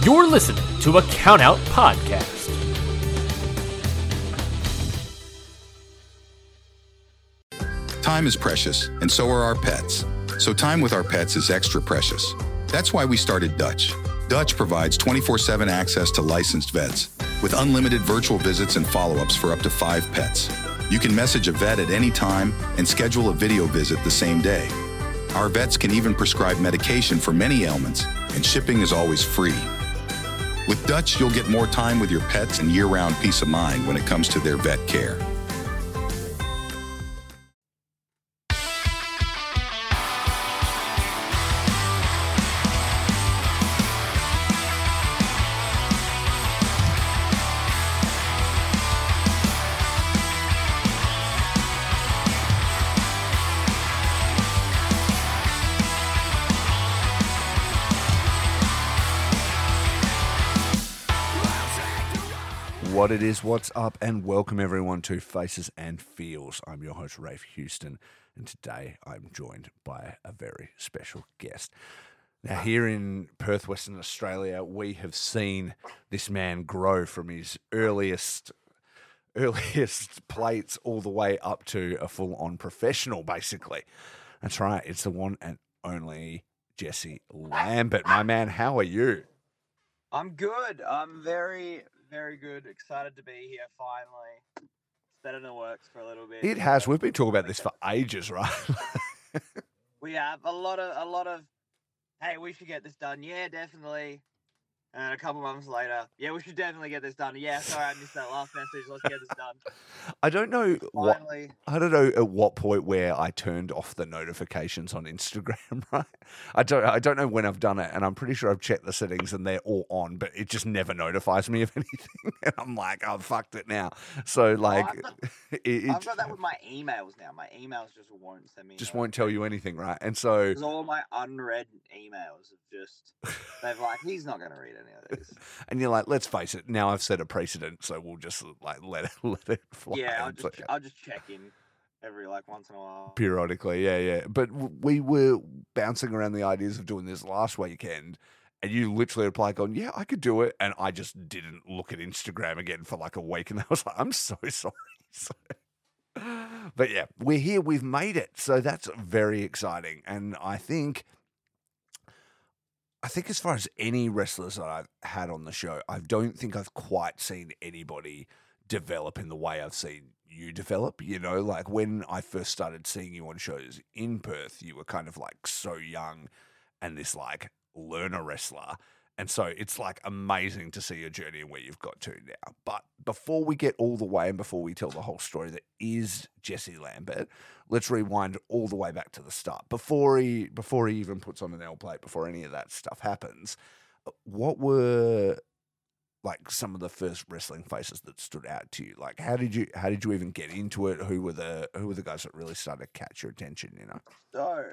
You're listening to a Count Out Podcast. Time is precious, and so are our pets. So time with our pets is extra precious. That's why we started Dutch. Dutch provides 24/7 access to licensed vets with unlimited virtual visits and follow-ups for up to 5 pets. You can message a vet at any time and schedule a video visit the same day. Our vets can even prescribe medication for many ailments, and shipping is always free. With Dutch, you'll get more time with your pets and year-round peace of mind when it comes to their vet care. What it is, what's up, and welcome everyone to Faces and Feels. I'm your host, Rafe Houston, and today I'm joined by a very special guest. Now, here in Perth, Western Australia, we have seen this man grow from his earliest plates all the way up to a full-on professional, basically. That's right, it's the one and only Jesse Lambert. My man, how are you? I'm good. I'm very good. Excited to be here finally. It's better than works for a little bit. It has. We've been talking about this for ages, right? We have a lot of, hey, we should get this done. Yeah, definitely. And a couple months later, yeah, we should definitely get this done. Yeah, sorry, I missed that last message. Let's get this done. I don't know Finally. I don't know at what point where I turned off the notifications on Instagram, right? I don't know when I've done it, and I'm pretty sure I've checked the settings and they're all on, but it just never notifies me of anything. And I'm like, I've fucked it now. So like, I've got that with my emails now. My emails just won't send me. Just won't tell you anything, right? And so because all my unread emails have just they've like, he's not going to read any of these. And you're like, let's face it, now I've set a precedent, so we'll just like let it fly. Yeah, I'll just check in every like once in a while. Periodically, yeah. But we were bouncing around the ideas of doing this last weekend, and you literally replied, going, yeah, I could do it. And I just didn't look at Instagram again for like a week. And I was like, I'm so sorry. But yeah, we're here. We've made it. So that's very exciting. And I think as far as any wrestlers that I've had on the show, I don't think I've quite seen anybody develop in the way I've seen you develop. You know, like when I first started seeing you on shows in Perth, you were kind of like so young and this like learner wrestler. And so it's like amazing to see your journey and where you've got to now. But before we get all the way and before we tell the whole story that is Jesse Lambert, let's rewind all the way back to the start. Before he even puts on an L plate, before any of that stuff happens, what were like some of the first wrestling faces that stood out to you? Like how did you even get into it? Who were the guys that really started to catch your attention, you know? So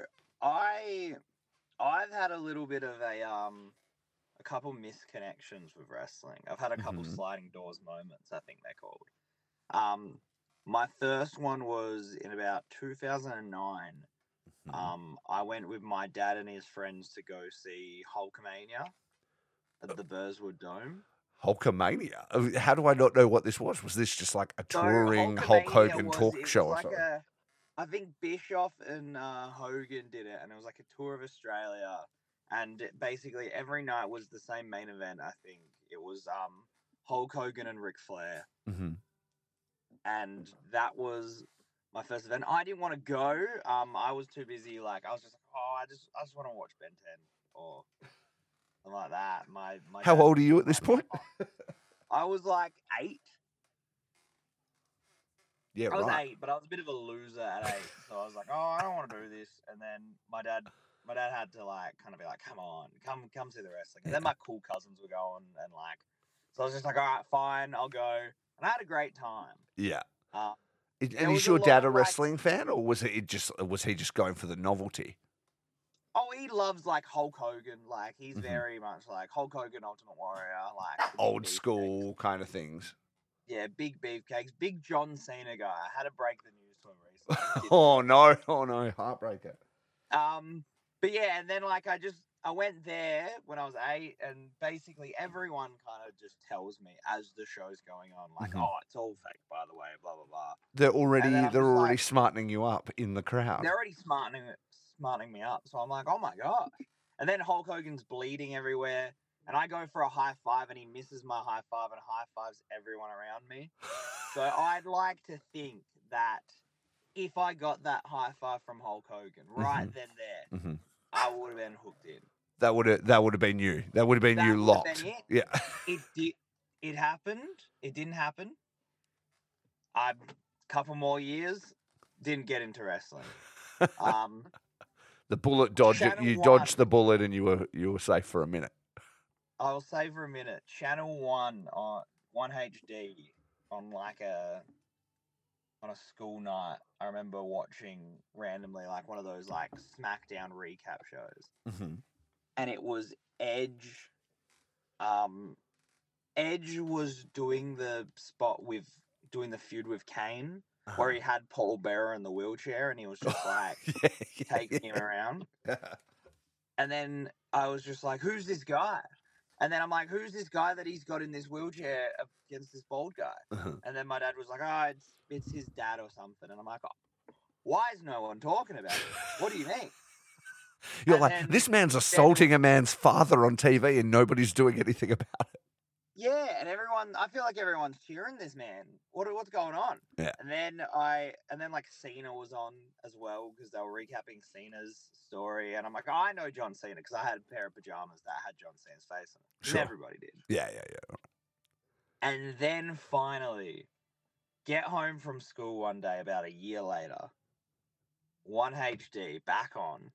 I've had a little bit of a couple misconnections with wrestling. I've had a couple sliding doors moments, I think they're called. My first one was in about 2009. I went with my dad and his friends to go see Hulkamania at the Burswood Dome. Hulkamania? How do I not know what this was? Was this just like a touring Hulk Hogan talk show or something? I think Bischoff and Hogan did it, and it was like a tour of Australia. And basically every night was the same main event, I think. It was Hulk Hogan and Ric Flair. Mm-hmm. And that was my first event. I didn't want to go. I was too busy. Like, I was just like, I just want to watch Ben 10 or something like that. How old are you at this point? I was like 8. Yeah, I was right. 8, but I was a bit of a loser at 8. So I was like, I don't want to do this. And then my dad had to like kind of be like, come on, come see the wrestling. And then my cool cousins were going and like, so I was just like, all right, fine, I'll go. And I had a great time. Yeah. And is your dad a wrestling fan, or was he just going for the novelty? Oh, he loves like Hulk Hogan. Like he's very much like Hulk Hogan, Ultimate Warrior, like old school kind of things. Yeah, big beefcakes, big John Cena guy. I had to break the news to him recently. Oh no, heartbreaker. But yeah, and then like I just I went there when I was 8, and basically everyone kind of just tells me as the show's going on, like, Mhm. "Oh, it's all fake, by the way," blah blah blah. They're And then already I'm just like, smartening you up in the crowd. they're already smartening me up. So I'm like, "Oh my gosh!" And then Hulk Hogan's bleeding everywhere, and I go for a high five, and he misses my high five and high fives everyone around me. So I'd like to think that if I got that high five from Hulk Hogan right then there, Mhm. I would have been hooked in. That would have been you. That would have been That you would have locked. been it. Yeah. It did. It happened. It didn't happen. A couple more years, didn't get into wrestling. The bullet dodge. Channel You 1. dodged the bullet, and you were safe for a minute. I'll say for a minute. Channel 1 on 1HD on on a school night. I remember watching randomly like one of those like SmackDown recap shows, Mm-hmm. and it was Edge. Edge was doing the feud with Kane, where he had Paul Bearer in the wheelchair, and he was just like taking him around. And then I was just like, "Who's this guy?" And then I'm like, "Who's this guy that he's got in this wheelchair against this bald guy?" Uh-huh. And then my dad was like, "Oh, it's his dad or something." And I'm like, "Oh, why is no one talking about it? What do you mean?" You're And like, then this man's assaulting a man's father on TV, and nobody's doing anything about it. Yeah, and I feel like everyone's cheering this man. What's going on? Yeah. And then like Cena was on as well because they were recapping Cena's story, and I'm like, oh, I know John Cena because I had a pair of pajamas that had John Cena's face on it. Sure. Everybody did. Yeah. And then finally, get home from school one day about a year later, 1HD back on.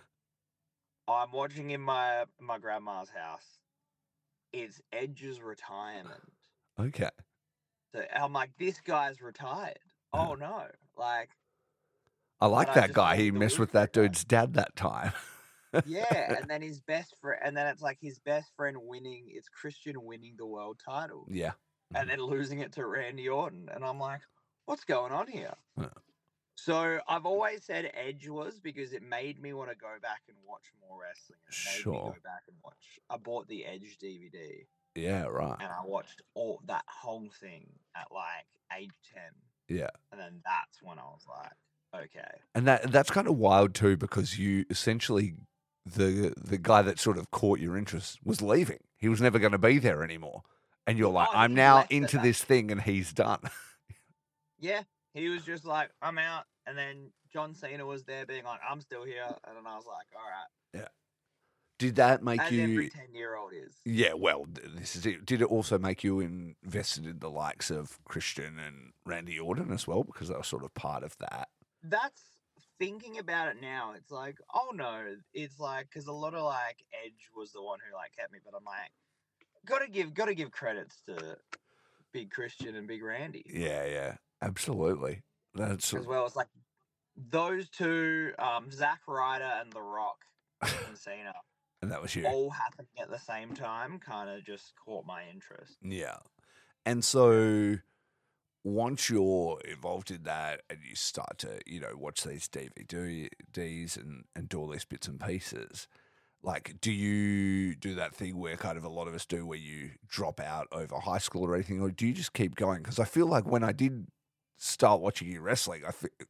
I'm watching in my grandma's house. It's Edge's retirement. Okay. So I'm like, this guy's retired. Oh no! Like, I like but I that just guy. wanted He to messed root with for that that guy. dude's dad that time. Yeah, and then his best friend, and then it's like his best friend winning. It's Christian winning the world title, Yeah. and then losing it to Randy Orton, and I'm like, what's going on here? Yeah. So I've always said Edge was because it made me want to go back and watch more wrestling. It made me Sure. go back and watch. I bought the Edge DVD. Yeah, right. And I watched all that whole thing at like age 10. Yeah. And then that's when I was like, okay. And that's kind of wild too, because you essentially the guy that sort of caught your interest was leaving. He was never going to be there anymore. And you're like, Oh, I'm he now left at into that- this thing, and he's done. Yeah, he was just like, I'm out. And then John Cena was there being like, I'm still here. And then I was like, all right. Yeah. Did that make As you? every 10-year-old is. Yeah. Well, this is it. Did it also make you invested in the likes of Christian and Randy Orton as well, because they were sort of part of that? That's thinking about it now. It's like, oh no. It's like, because a lot of like Edge was the one who like kept me. But I'm like, gotta give credits to Big Christian and Big Randy. Yeah. Absolutely. That's As well as like those two, Zack Ryder and The Rock and Cena, and that was you. all happening at the same time, kind of just caught my interest. Yeah. And so once you're involved in that and you start to, watch these DVDs and do all these bits and pieces, like, do you do that thing where kind of a lot of us do where you drop out over high school or anything, or do you just keep going? Because I feel like when I did start watching you wrestling,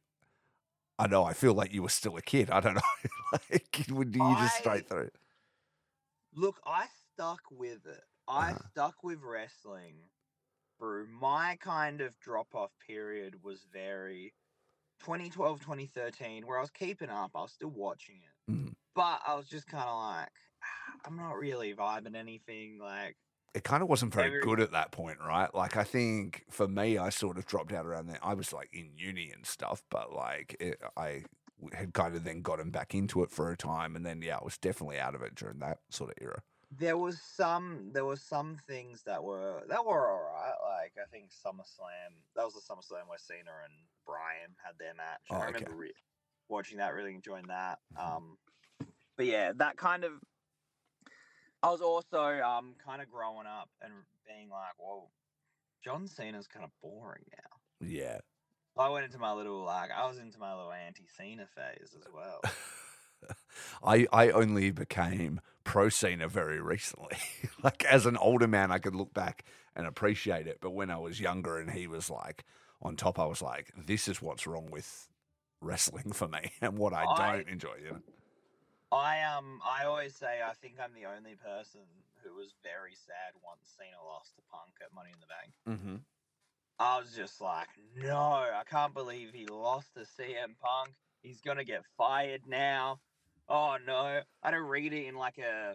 I feel like you were still a kid. I don't know. Like, do you just straight through? Look, I stuck with it. I stuck with wrestling through my kind of drop-off period was very 2012, 2013, where I was keeping up. I was still watching it. Mm. But I was just kind of like, I'm not really vibing anything. Like, it kind of wasn't very good at that point, right? Like, I think for me, I sort of dropped out around there. I was like in uni and stuff, but like I had kind of then gotten back into it for a time, and then I was definitely out of it during that sort of era. There was some things that were all right. Like, I think SummerSlam, that was the SummerSlam where Cena and Bryan had their match. Oh, I remember watching that, really enjoying that. But yeah, that kind of, I was also kind of growing up and being like, well, John Cena's kind of boring now. Yeah. I went into my little I was into my little anti-Cena phase as well. I only became pro Cena very recently. Like as an older man, I could look back and appreciate it. But when I was younger and he was like on top, I was like, this is what's wrong with wrestling for me and what I don't enjoy. You know? I always say I think I'm the only person who was very sad once Cena lost to Punk at Money in the Bank. Mm-hmm. I was just like, no, I can't believe he lost to CM Punk. He's gonna get fired now. Oh no! I had to read it in like a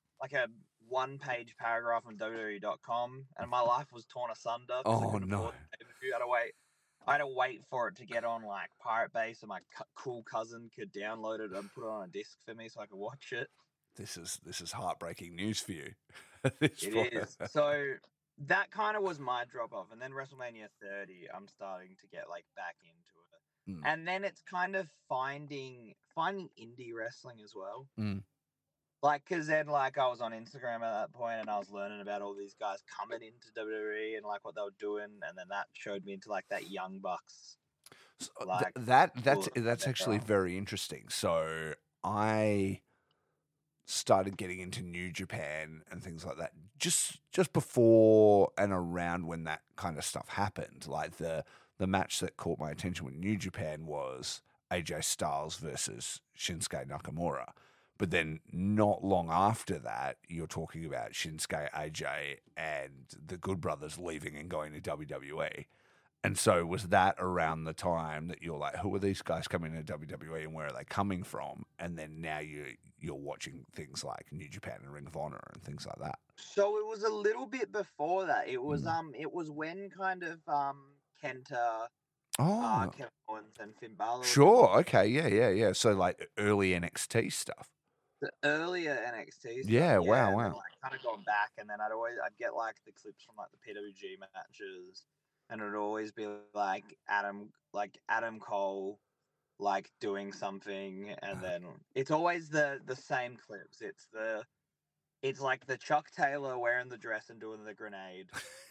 1-page paragraph on WWE.com, and my life was torn asunder. Oh no! I had to wait for it to get on like Pirate Bay, so my cool cousin could download it and put it on a disc for me, so I could watch it. This is heartbreaking news for you. It is. So that kind of was my drop off, and then WrestleMania 30, I'm starting to get like back into it, and then it's kind of finding indie wrestling as well. Like, because then, like, I was on Instagram at that point and I was learning about all these guys coming into WWE and, like, what they were doing. And then that showed me into, like, that Young Bucks. So, like, that's actually very interesting. So I started getting into New Japan and things like that just before and around when that kind of stuff happened. Like, the match that caught my attention with New Japan was AJ Styles versus Shinsuke Nakamura. But then not long after that, you're talking about Shinsuke, AJ, and the Good Brothers leaving and going to WWE. And so was that around the time that you're like, who are these guys coming to WWE and where are they coming from? And then now you're watching things like New Japan and Ring of Honor and things like that. So it was a little bit before that. It was it was when kind of Kenta, Kevin Owens and Finn Balor. Sure. Okay. Yeah. So like early NXT stuff. The earlier NXT stuff. Yeah, wow. And then, like, kind of going back, and then I'd get like the clips from like the PWG matches, and it'd always be like Adam Cole, like doing something, and then it's always the same clips. It's like the Chuck Taylor wearing the dress and doing the grenade.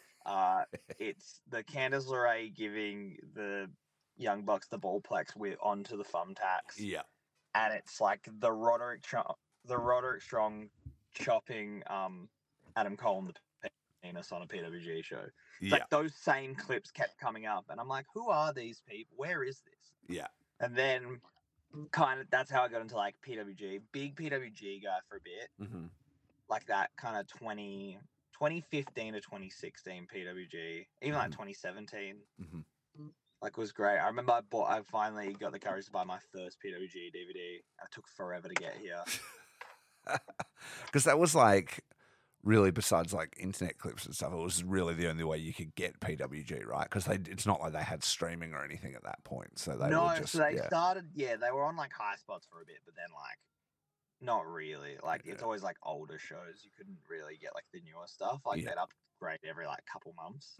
It's the Candice LeRae giving the Young Bucks the ballplex onto the thumbtacks. Yeah. And it's like the Roderick Strong chopping Adam Cole in the penis on a PWG show. It's like those same clips kept coming up, and I'm like, who are these people? Where is this? Yeah. And then kind of that's how I got into like PWG, big PWG guy for a bit, like that kind of 2015 to 2016 PWG, even like 2017. Like, was great. I remember I finally got the courage to buy my first PWG DVD. It took forever to get here. Because that was like, really, besides like internet clips and stuff, it was really the only way you could get PWG, right? Because it's not like they had streaming or anything at that point. So they were just, started, they were on like high spots for a bit, but then like, not really. Like, it's always like older shows. You couldn't really get like the newer stuff. Like, they'd upgrade every like couple months.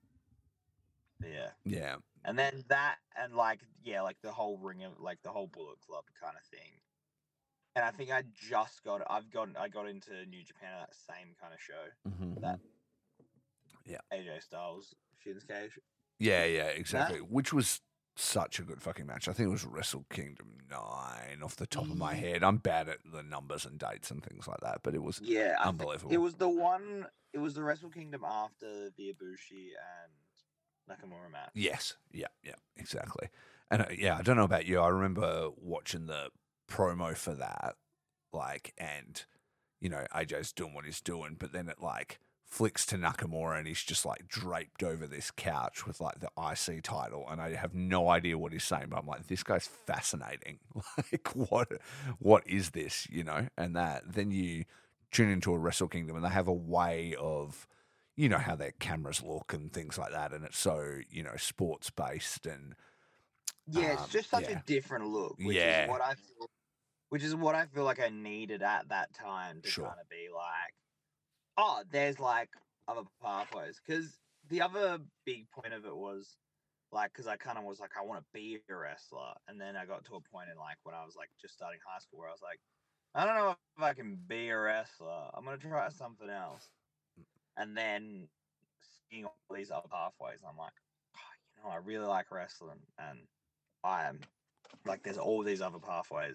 Yeah. And then that, and like the whole the whole Bullet Club kind of thing. And I think I got into New Japan at that same kind of show. That AJ Styles, Shinsuke. Yeah, exactly. Which was such a good fucking match. I think it was Wrestle Kingdom 9 off the top of my head. I'm bad at the numbers and dates and things like that, but it was unbelievable. It was the Wrestle Kingdom after the Ibushi and Nakamura match. Yes. Yeah, exactly. And I don't know about you. I remember watching the promo for that, like, and, you know, AJ's doing what he's doing, but then it, like, flicks to Nakamura and he's just, like, draped over this couch with, like, the IC title, and I have no idea what he's saying, but I'm like, this guy's fascinating. Like, what is this, you know? And then you tune into a Wrestle Kingdom and they have a way of, you know, how their cameras look and things like that, and it's so, you know, sports based and it's just such a different look, which is what I feel like I needed at that time to kind of be like, oh, there's like other pathways. Because the other big point of it was like, because I kind of was like, I want to be a wrestler, and then I got to a point in like when I was like just starting high school where I was like, I don't know if I can be a wrestler. I'm gonna try something else. And then seeing all these other pathways, I'm like, oh, you know, I really like wrestling, and I am like, there's all these other pathways.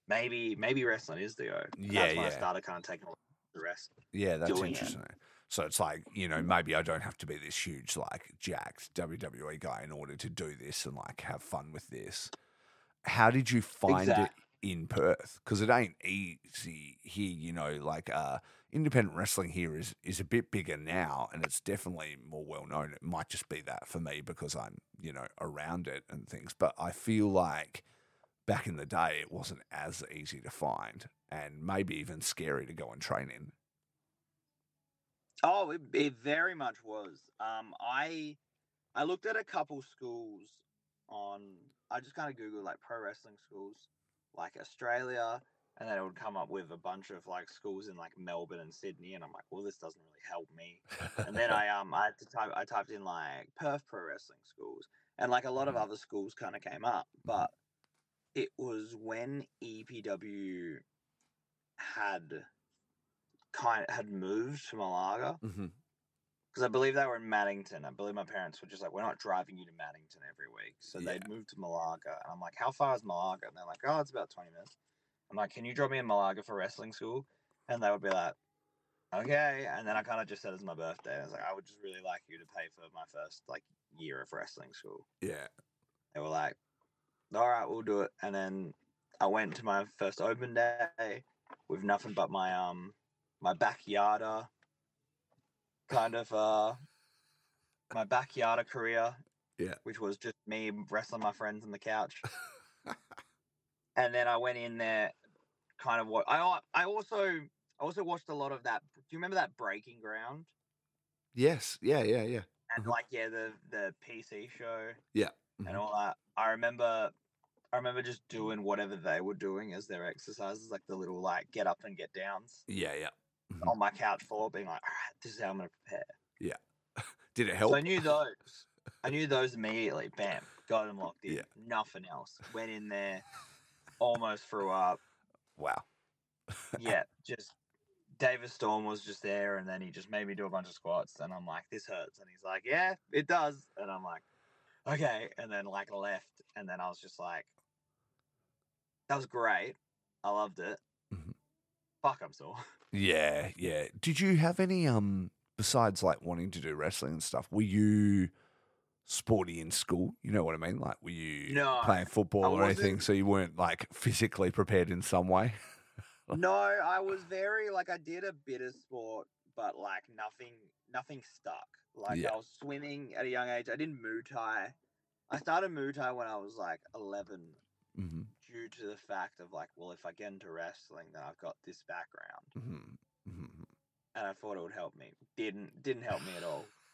maybe wrestling is the go. And Yeah, that's when I yeah. started kind of taking a look at the rest. Yeah, that's doing it. interesting. So it's like, you know, maybe I don't have to be this huge, like, jacked WWE guy in order to do this and, like, have fun with this. How did you find it in Perth? Because it ain't easy here, you know, like, independent wrestling here is a bit bigger now, and it's definitely more well-known. It might just be that for me because I'm, you know, around it and things. But I feel like back in the day, it wasn't as easy to find and maybe even scary to go and train in. Oh, it very much was. I looked at a couple schools on. I just kind of googled like pro wrestling schools, like Australia, and then it would come up with a bunch of like schools in like Melbourne and Sydney, and I'm like, well, this doesn't really help me. And then I had to I typed in like Perth pro wrestling schools, and like a lot of other schools kind of came up, but it was when EPW had moved to Malaga. Mm-hmm. Because I believe they were in Maddington. I believe my parents were just like, we're not driving you to Maddington every week. So they'd moved to Malaga. And I'm like, how far is Malaga? And they're like, oh, it's about 20 minutes. I'm like, can you drop me in Malaga for wrestling school? And they would be like, okay. And then I kind of just said it's my birthday. I was like, I would just really like you to pay for my first like year of wrestling school. Yeah. They were like, all right, we'll do it. And then I went to my first open day with nothing but my my backyarder. Kind of my backyard career, which was just me wrestling my friends on the couch. And then I went in there, kind of what I also watched a lot of that. Do you remember that Breaking Ground? Yes. Yeah. And like the PC show. Yeah. And all that. I remember just doing whatever they were doing as their exercises, like the little like get up and get downs. Yeah. On my couch floor, being like, all right, this is how I'm going to prepare. Yeah. Did it help? So I knew those. I knew those immediately. Bam. Got them locked in. Yeah. Nothing else. Went in there. Almost threw up. Wow. Yeah. Just David Storm was just there, and then he just made me do a bunch of squats. And I'm like, this hurts. And he's like, yeah, it does. And I'm like, okay. And then like left. And then I was just like, that was great. I loved it. Mm-hmm. Fuck, I'm sore. Yeah. Did you have any besides like wanting to do wrestling and stuff? Were you sporty in school? You know what I mean? Like, were you playing football or anything? So you weren't like physically prepared in some way? No, I was very like I did a bit of sport, but like nothing stuck. Like I was swimming at a young age. I did Muay Thai. I started Muay Thai when I was like 11. Mm-hmm. Due to the fact of like, well, if I get into wrestling, then I've got this background, and I thought it would help me. Didn't help me at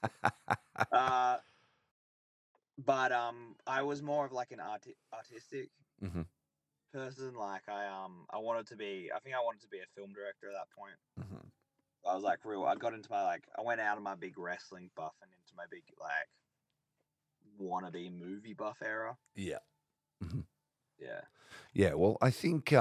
all. But I was more of like an artistic person. Like I wanted to be. I think I wanted to be a film director at that point. I was like I got into my I went out of my big wrestling buff and into my big like wannabe movie buff era. Yeah. Yeah. Well, I think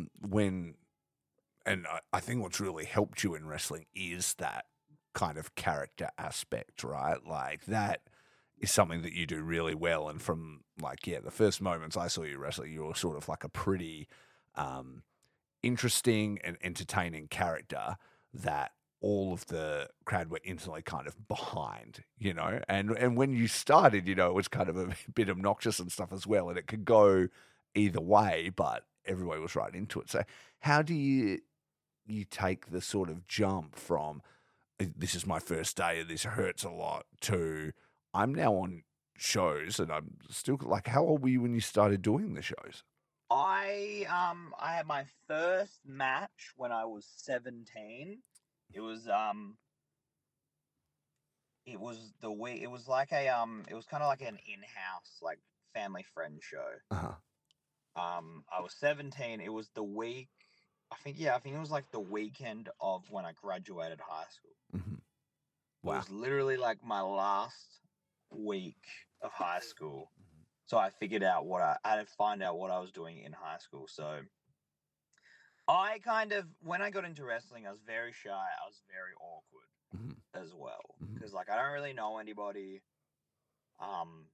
I think what's really helped you in wrestling is that kind of character aspect, right? Like that is something that you do really well. And from like, the first moments I saw you wrestling, you were sort of like a pretty interesting and entertaining character that all of the crowd were instantly kind of behind, you know? And when you started, you know, it was kind of a bit obnoxious and stuff as well. And it could go either way, but everybody was right into it. So how do you take the sort of jump from this is my first day and this hurts a lot to I'm now on shows and I'm still like, how old were you when you started doing the shows? I had my first match when I was 17. It was it was like a it was kind of like an in-house like family friend show. I was 17. It was the week. I think it was like the weekend of when I graduated high school. Wow. It was literally like my last week of high school. So I figured out I had to find out what I was doing in high school. So I kind of, when I got into wrestling, I was very shy. I was very awkward as well. Because like, I don't really know anybody.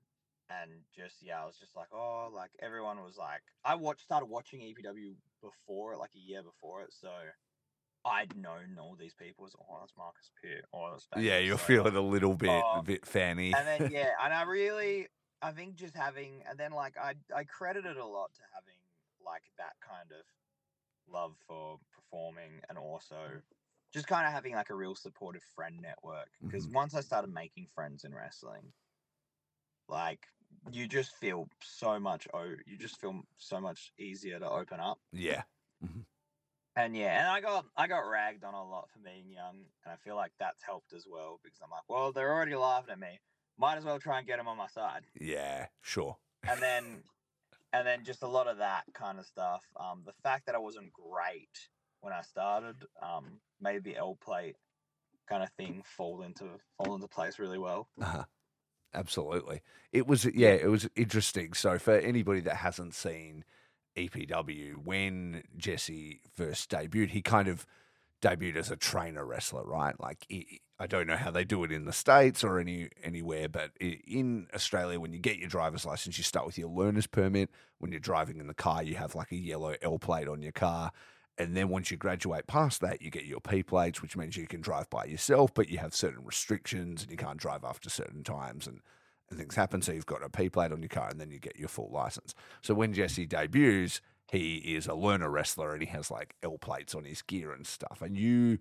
and just I was just like, oh, like everyone was like, started watching EPW before, like a year before it, so I'd known all these people. Was oh, that's Marcus Pitt, oh, that's Yeah, Baby you're Slater. feeling a little bit fanny. And then and I think just having, and then like I credited a lot to having like that kind of love for performing, and also just kind of having like a real supportive friend network. Because once I started making friends in wrestling, like you just feel so much easier to open up. Yeah. And and I got ragged on a lot for being young, and I feel like that's helped as well, because I'm like, well, they're already laughing at me, might as well try and get them on my side. Yeah, sure. And then just a lot of that kind of stuff. The fact that I wasn't great when I started made the L plate kind of thing fall into place really well. Absolutely. It was it was interesting. So for anybody that hasn't seen EPW, when Jesse first debuted, he kind of debuted as a trainer wrestler, right? Like I don't know how they do it in the States or anywhere, but in Australia, when you get your driver's license, you start with your learner's permit. When you're driving in the car, you have like a yellow L plate on your car. And then once you graduate past that, you get your P plates, which means you can drive by yourself, but you have certain restrictions and you can't drive after certain times and things happen. So you've got a P plate on your car and then you get your full license. So when Jesse debuts, he is a learner wrestler and he has like L plates on his gear and stuff. And you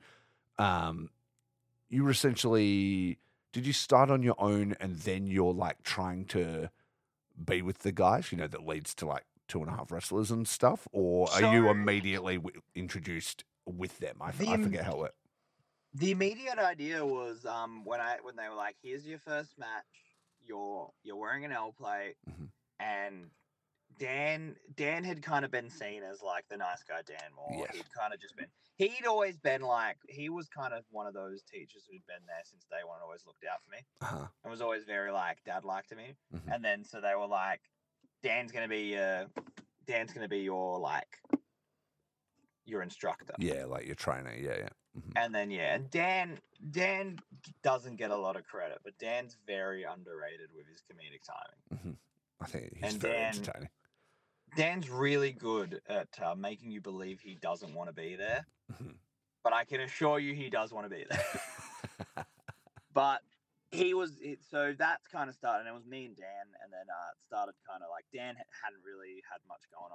were essentially, did you start on your own and then you're like trying to be with the guys, that leads to like 2.5 wrestlers and stuff? Or are you immediately introduced with them? I forget how it. The immediate idea was when they were like, here's your first match, you're wearing an L plate, and Dan had kind of been seen as like the nice guy Dan Moore. Yes. He'd always been like, he was kind of one of those teachers who'd been there since day one, always looked out for me, and was always very like dad-like to me. And then so they were like, Dan's gonna be your like your instructor. Yeah, like your trainer. Yeah. And then and Dan doesn't get a lot of credit, but Dan's very underrated with his comedic timing. I think he's very entertaining. Dan's really good at making you believe he doesn't want to be there, but I can assure you he does want to be there. But so that's kind of started, and it was me and Dan, and then it started kind of like Dan hadn't really had much going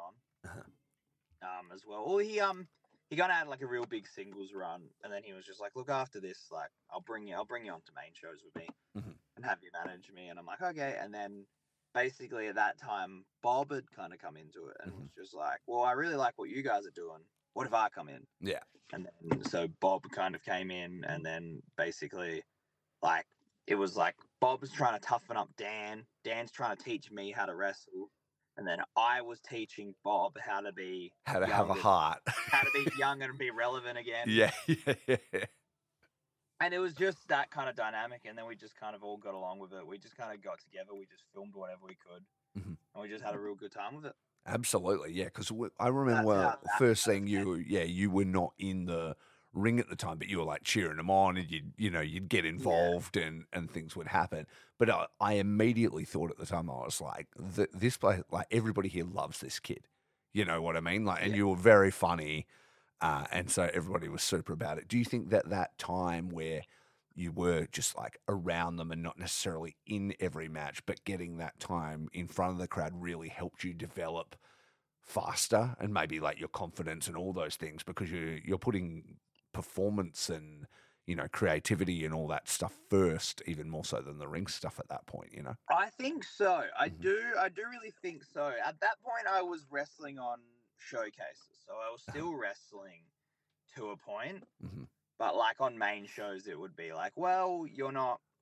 on as well. Well, he kind of had like a real big singles run, and then he was just like, look, after this, like I'll bring you onto main shows with me and have you manage me. And I'm like, okay. And then basically at that time, Bob had kind of come into it and was just like, well, I really like what you guys are doing. What if I come in? Yeah. And then so Bob kind of came in, and then basically like it was like Bob's trying to toughen up Dan. Dan's trying to teach me how to wrestle. And then I was teaching Bob how to have a heart, how to be young and be relevant again. Yeah. And it was just that kind of dynamic. And then we just kind of all got along with it. We just kind of got together. We just filmed whatever we could. And we just had a real good time with it. Absolutely. Yeah. Because I remember first seeing you, you were not in the ring at the time, but you were like cheering them on, and you'd get involved and things would happen. But I immediately thought at the time, I was like, this place, like everybody here loves this kid. You know what I mean? Like, and you were very funny, and so everybody was super about it. Do you think that time where you were just like around them and not necessarily in every match, but getting that time in front of the crowd really helped you develop faster and maybe like your confidence and all those things, because you're putting performance and creativity and all that stuff first, even more so than the ring stuff at that point? I think so. I do really think so. At that point I was wrestling on showcases, so I was still wrestling to a point, but like on main shows it would be like, well, you're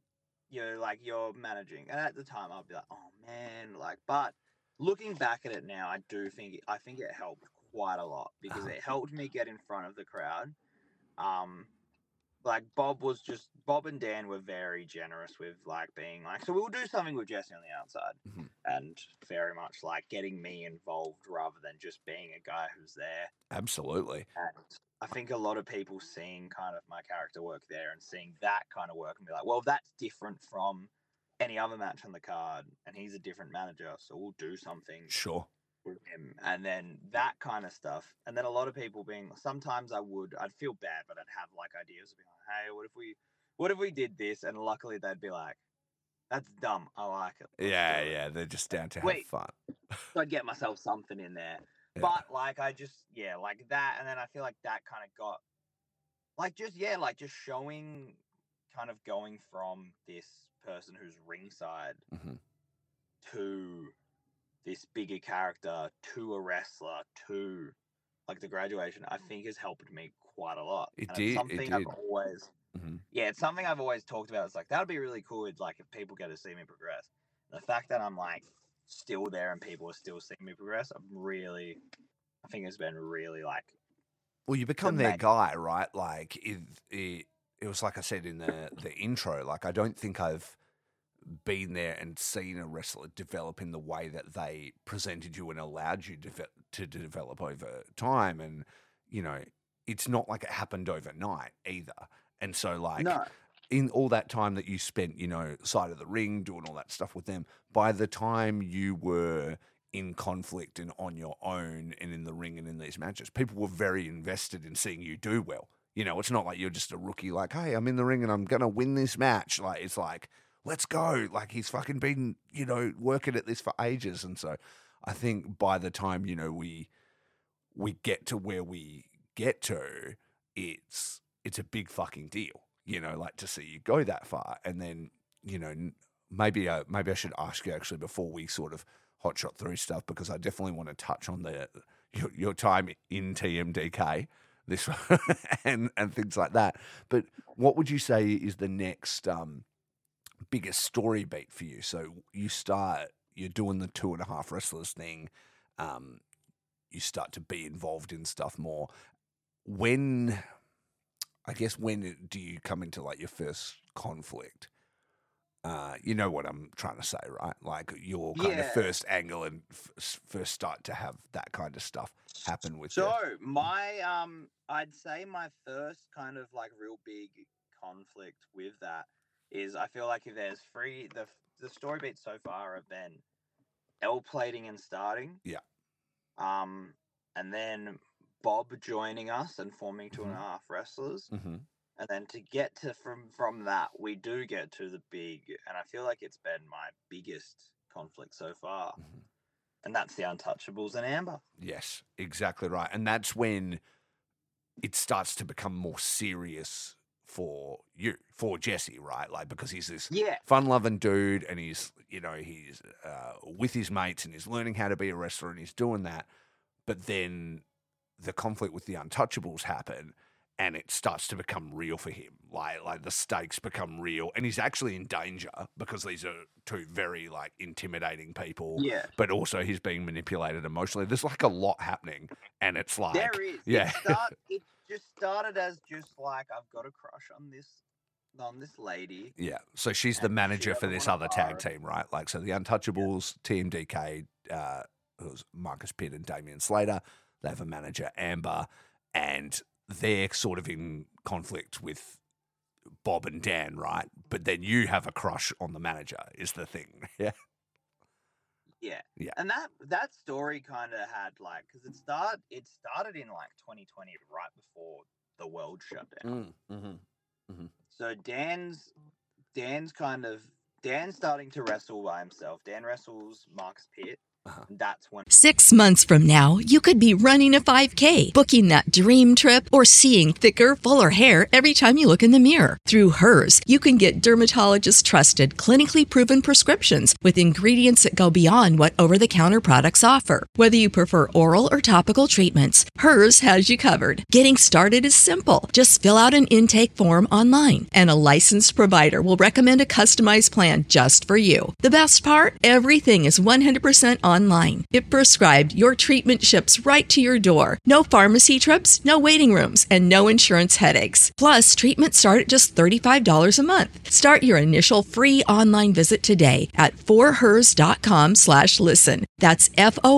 managing, and at the time I'd be like, oh man, like, but looking back at it now, I think it helped quite a lot, because it helped me get in front of the crowd. Like Bob and Dan were very generous with like being like, so we'll do something with Jesse on the outside, and very much like getting me involved rather than just being a guy who's there. Absolutely. And I think a lot of people seeing kind of my character work there and seeing that kind of work and be like, well, that's different from any other match on the card, and he's a different manager, so we'll do something Sure. with him, and then that kind of stuff. And then a lot of people sometimes I'd feel bad, but I'd have like ideas of being like, hey, what if we did this? And luckily they'd be like, that's dumb, I like it. Yeah, they're just down to have fun. So I'd get myself something in there. Yeah. But like like that, and then I feel like that kind of got just showing, kind of going from this person who's ringside to this bigger character, to a wrestler, to like the graduation, I think has helped me quite a lot. It did. I've always, it's something I've always talked about. It's like, that'd be really cool if people get to see me progress. And the fact that I'm like still there and people are still seeing me progress, I think it's been really like. Well, you become their guy, right? Like it was like I said in the intro. Like, I don't think I've been there and seen a wrestler develop in the way that they presented you and allowed you to develop over time. And, you know, it's not like it happened overnight either. And so, like, in all that time that you spent, you know, side of the ring, doing all that stuff with them, by the time you were in conflict and on your own and in the ring and in these matches, people were very invested in seeing you do well. You know, it's not like you're just a rookie, like, hey, I'm in the ring and I'm going to win this match. Like, it's like, let's go. Like, he's fucking been, you know, working at this for ages. And so I think by the time, you know, we get to where we get to, it's a big fucking deal, you know, like, to see you go that far. And then, you know, maybe I should ask you actually before we sort of hotshot through stuff, because I definitely want to touch on your time in TMDK this and things like that. But what would you say is the next biggest story beat for you? So you're doing the 2.5 wrestlers thing. You start to be involved in stuff more. When do you come into like your first conflict? You know what I'm trying to say, right? Like your kind of first angle and first start to have that kind of stuff happen with you. So my, I'd say my first kind of like real big conflict with that is, I feel like if there's the story beats so far have been L plating and starting. Yeah. And then Bob joining us and forming 2.5 wrestlers. Mm-hmm. And then to get to from that, we do get to the big, and I feel like it's been my biggest conflict so far. Mm-hmm. And that's the Untouchables and Amber. Yes, exactly right. And that's when it starts to become more serious for Jesse, right? Like, because he's this fun-loving dude, and he's with his mates, and he's learning how to be a wrestler, and he's doing that. But then the conflict with the Untouchables happen, and it starts to become real for him. Like the stakes become real, and he's actually in danger because these are two very like intimidating people. Yeah. But also he's being manipulated emotionally. There's like a lot happening, and it's like there is. Yeah. It just started as just like, I've got a crush on this lady. Yeah. So she's the manager for this other tag team, right? Like, so the Untouchables, TMDK, who's Marcus Pitt and Damian Slater, they have a manager, Amber, and they're sort of in conflict with Bob and Dan, right? But then you have a crush on the manager is the thing. Yeah. Yeah. Yeah. And that story kind of had like, because it started in like 2020, right before the world shut down. So Dan's starting to wrestle by himself. Dan wrestles Marcus Pitt. That's when 6 months from now, you could be running a 5K, booking that dream trip, or seeing thicker, fuller hair every time you look in the mirror. Through Hers, you can get dermatologist-trusted, clinically proven prescriptions with ingredients that go beyond what over-the-counter products offer. Whether you prefer oral or topical treatments, Hers has you covered. Getting started is simple. Just fill out an intake form online, and a licensed provider will recommend a customized plan just for you. The best part? Everything is 100% online. If prescribed, your treatment ships right to your door. No pharmacy trips, no waiting rooms, and no insurance headaches. Plus, treatments start at just $35 a month. Start your initial free online visit today at forhers.com/listen. That's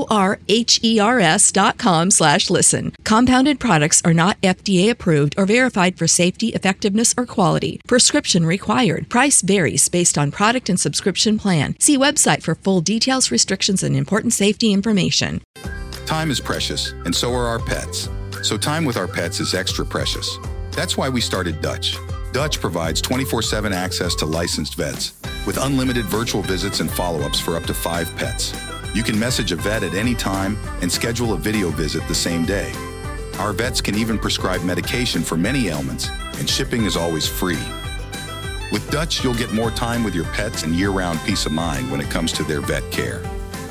FORHERS.com/listen. Compounded products are not FDA approved or verified for safety, effectiveness, or quality. Prescription required. Price varies based on product and subscription plan. See website for full details, restrictions, and important safety information. Time is precious, and so are our pets. So time with our pets is extra precious. That's why we started Dutch. Dutch provides 24/7 access to licensed vets with unlimited virtual visits and follow-ups for up to 5 pets. You can message a vet at any time and schedule a video visit the same day. Our vets can even prescribe medication for many ailments, and shipping is always free. With Dutch, you'll get more time with your pets and year-round peace of mind when it comes to their vet care.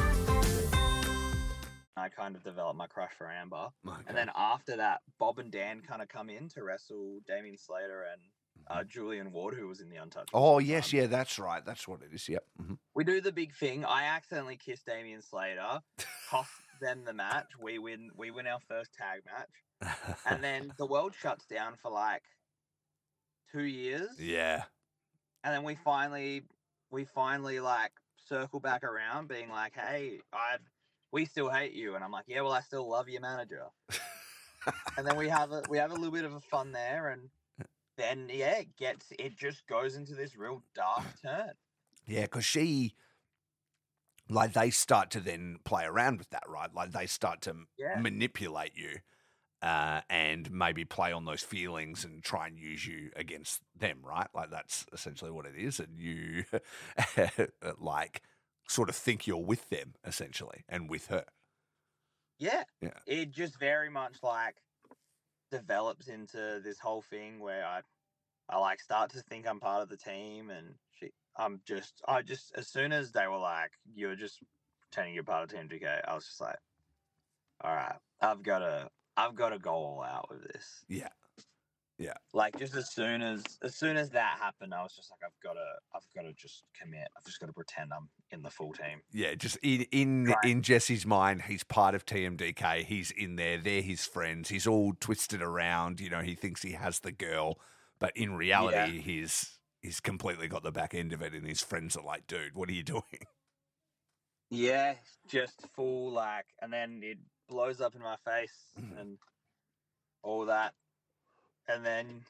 I kind of developed my crush for Amber. Okay. And then after that, Bob and Dan kind of come in to wrestle Damian Slater and Julian Ward, who was in the Untouchables. Oh, yes, yeah, that's right. That's what it is, yep. Mm-hmm. We do the big thing. I accidentally kissed Damian Slater, cost them the match. We win our first tag match. And then the world shuts down for like 2 years. Yeah. And then we finally like circle back around being like, hey, we still hate you. And I'm like, yeah, well, I still love your manager. And then we have a little bit of a fun there, and then it just goes into this real dark turn. Yeah, because they start to then play around with that, right? Like they start to manipulate you and maybe play on those feelings and try and use you against them, right? Like that's essentially what it is. And you like sort of think you're with them essentially and with her. Yeah. Yeah. It just very much like develops into this whole thing where I like start to think I'm part of the team, and I just as soon as they were like, you're just pretending you're part of Team GK, I was just like, all right, I've got to go all out with this. Yeah. Yeah. Like just as soon as that happened, I was just like, I've got to just commit. I've just got to pretend I'm in the full team. Yeah, just in Jesse's mind, he's part of TMDK. He's in there. They're his friends. He's all twisted around. You know, he thinks he has the girl, but in reality, he's completely got the back end of it, and his friends are like, dude, what are you doing? Yeah, just full like, and then it blows up in my face and all that. And then,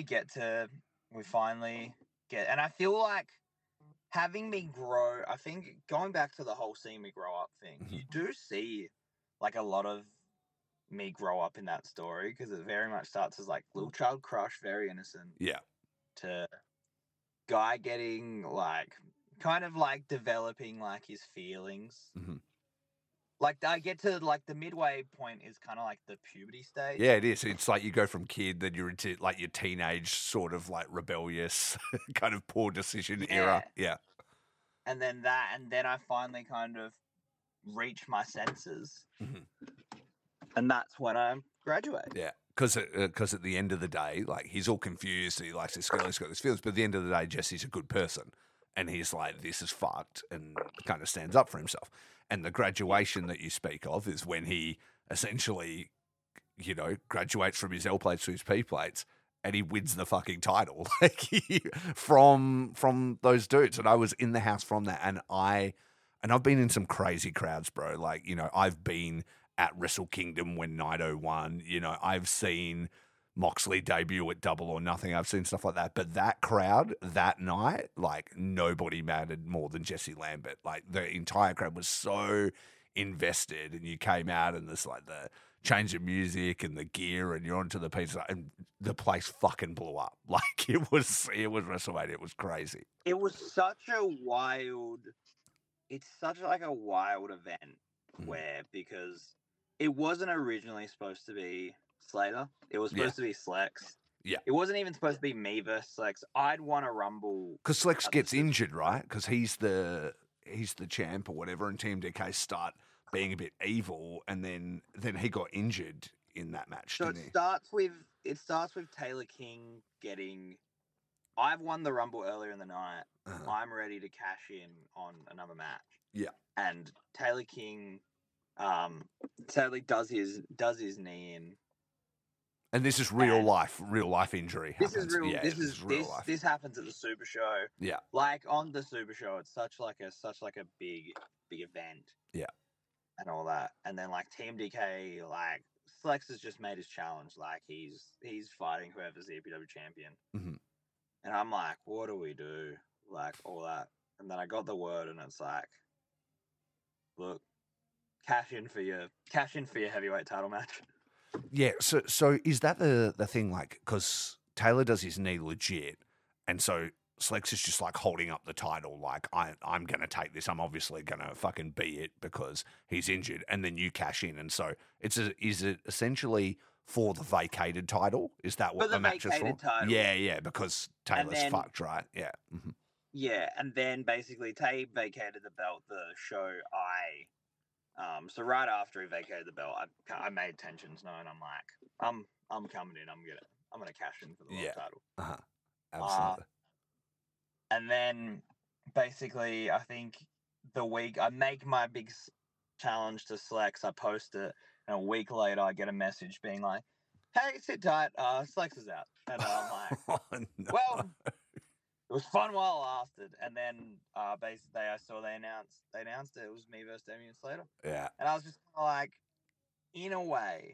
we finally get, and I feel like having me grow, I think going back to the whole seeing me grow up thing, you do see like a lot of me grow up in that story, because it very much starts as like little child crush, very innocent. Yeah. To guy getting like, kind of like developing like his feelings. Mm-hmm. Like I get to like the midway point is kind of like the puberty stage. Yeah, it is. It's like you go from kid, then you're into like your teenage sort of like rebellious kind of poor decision era. Yeah. And then I finally kind of reach my senses. Mm-hmm. And that's when I graduate. Yeah. Because at the end of the day, like he's all confused. He likes this girl. He's got these feelings. But at the end of the day, Jesse's a good person. And he's like, this is fucked, and kind of stands up for himself. And the graduation that you speak of is when he essentially, you know, graduates from his L plates to his P plates, and he wins the fucking title, like from those dudes. And I was in the house from that, and I've been in some crazy crowds, bro. Like, you know, I've been at Wrestle Kingdom when Naito won. You know, I've seen Moxley debut at Double or Nothing. I've seen stuff like that. But that crowd that night, like nobody mattered more than Jesse Lambert. Like the entire crowd was so invested, and you came out and there's like the change of music and the gear, and you're onto the pizza, and the place fucking blew up. Like it was WrestleMania. It was crazy. It was such a wild event where, because it wasn't originally supposed to be Slater. It was supposed to be Slex. Yeah. It wasn't even supposed to be me versus Slex. I'd won a Rumble. Because Slex gets injured, right? Because he's the champ or whatever, and Team DK start being a bit evil, and then he got injured in that match, So didn't it starts with Taylor King getting I've won the Rumble earlier in the night. Uh-huh. I'm ready to cash in on another match. Yeah. And Taylor King, sadly does his knee in. And this is real life injury happens. This is real. Yeah, this is real life. This happens at the Super Show. Yeah. Like on the Super Show, it's such like a big event. Yeah. And all that, and then like Team DK, like Slex has just made his challenge. Like he's fighting whoever's the EPW champion. Mm-hmm. And I'm like, what do we do? Like all that, and then I got the word, and it's like, look, cash in for your heavyweight title match. Yeah, so is that the thing, like, because Taylor does his knee legit, and so Slex is just like holding up the title, like, I'm going to take this, I'm obviously going to fucking beat it because he's injured, and then you cash in, and so is it essentially for the vacated title? Is that what the match is for? Title. Yeah, because Taylor's fucked, right? Yeah. Mm-hmm. Yeah, and then basically Tay vacated the belt the show so right after he vacated the belt, I made tensions known. I'm like, I'm coming in. I'm gonna cash in for the world title. Absolutely. And then basically, I think the week I make my big challenge to Slex, I post it, and a week later I get a message being like, "Hey, sit tight. Slex is out." And I'm like, oh, no. "Well, it was fun while it lasted." And then basically I saw they announced it was me versus Damian Slater. Yeah. And I was just kind of like, in a way,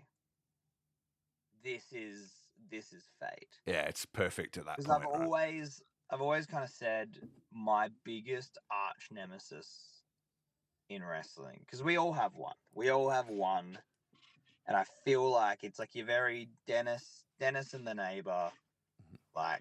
this is fate. Yeah, it's perfect at that point. Because I've always kind of said my biggest arch nemesis in wrestling, because we all have one. And I feel like it's like you're very Dennis and the Neighbor, like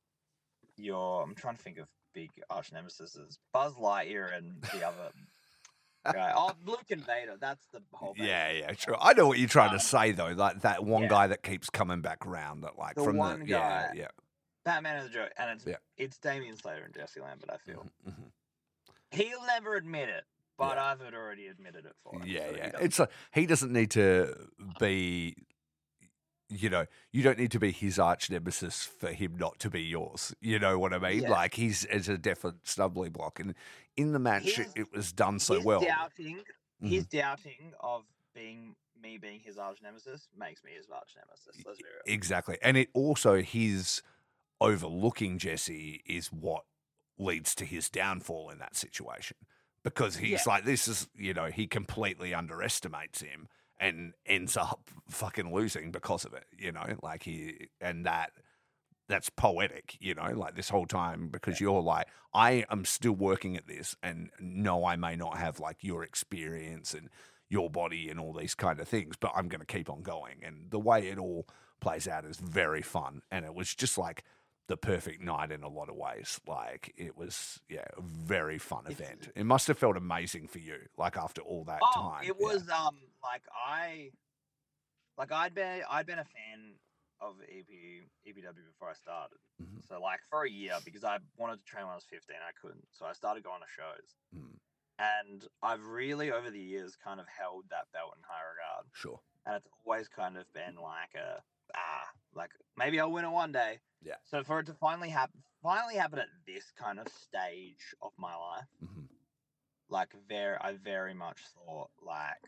I'm trying to think of big arch nemesis, Buzz Lightyear and the other guy. Oh, Luke and Vader. That's the whole thing. Yeah, sure. I know what you're trying to say though. Like that one guy that keeps coming back round. That like the from one the guy, yeah. Batman is a joke, and it's Damian Slater and Jesse Lambert. I feel he'll never admit it, but I've already admitted it for him. Yeah. It's like he doesn't need to be. You know, you don't need to be his arch nemesis for him not to be yours. You know what I mean? Yeah. Like it's a definite stumbling block, and in the match it was done so well. His doubting of being his arch nemesis makes me his arch nemesis. Let's be real. Exactly, and it also his overlooking Jesse is what leads to his downfall in that situation, because he's like, this is, you know, he completely underestimates him and ends up fucking losing because of it, you know, like that's poetic, you know, like this whole time, because you're like, I am still working at this, and no, I may not have like your experience and your body and all these kind of things, but I'm going to keep on going. And the way it all plays out is very fun. And it was just like the perfect night in a lot of ways. Like it was, a very fun event. It must have felt amazing for you, like after all that time. It was, I'd been a fan of EPW before I started. Mm-hmm. So like for a year, because I wanted to train when I was 15, I couldn't. So I started going to shows. Mm. And I've really, over the years, kind of held that belt in high regard. Sure. And it's always kind of been like like maybe I'll win it one day. Yeah. So for it to finally happen at this kind of stage of my life, mm-hmm. like I very much thought like,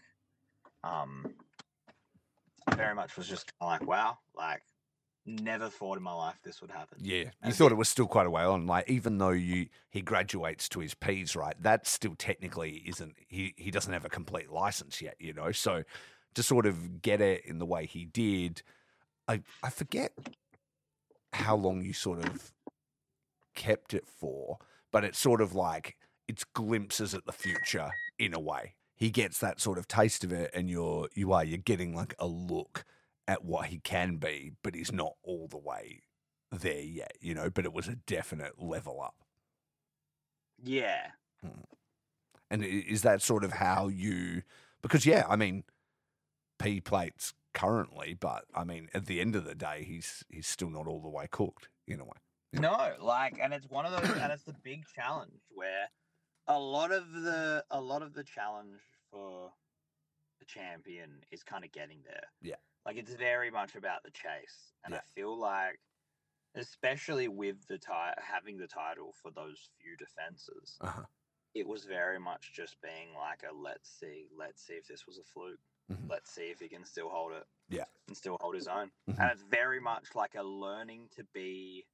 very much was just kind of like, wow, like never thought in my life this would happen. Yeah, you thought it was still quite a way on. Like even though he graduates to his P's, right? That still technically isn't. He doesn't have a complete license yet, you know. So to sort of get it in the way he did, I forget how long you sort of kept it for, but it's sort of like it's glimpses at the future in a way. He gets that sort of taste of it, and you're getting like a look at what he can be, but he's not all the way there yet, you know, but it was a definite level up. Yeah. And is that sort of how you, because I mean, P plates currently, but I mean, at the end of the day, he's still not all the way cooked in a way. Yeah. No, like, and it's one of those, and it's the big challenge where a lot of the challenge for the champion is kind of getting there. Yeah. Like, it's very much about the chase. And I feel like especially with having the title for those few defenses. It was very much just being like a let's see if this was a fluke. Let's see if he can still hold it. Yeah. And still hold his own. And it's very much like a learning to be